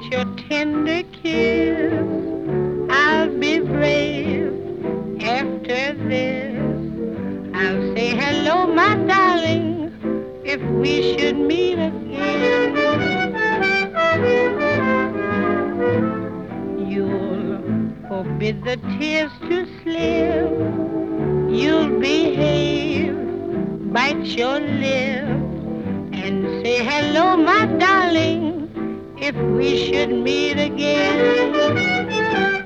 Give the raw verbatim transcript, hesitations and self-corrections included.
your tender kiss. I'll be brave after this. I'll say hello, my darling, if we should meet again. You'll forbid the tears to slip. You'll behave, bite your lip, and say hello, my darling, if we should meet again.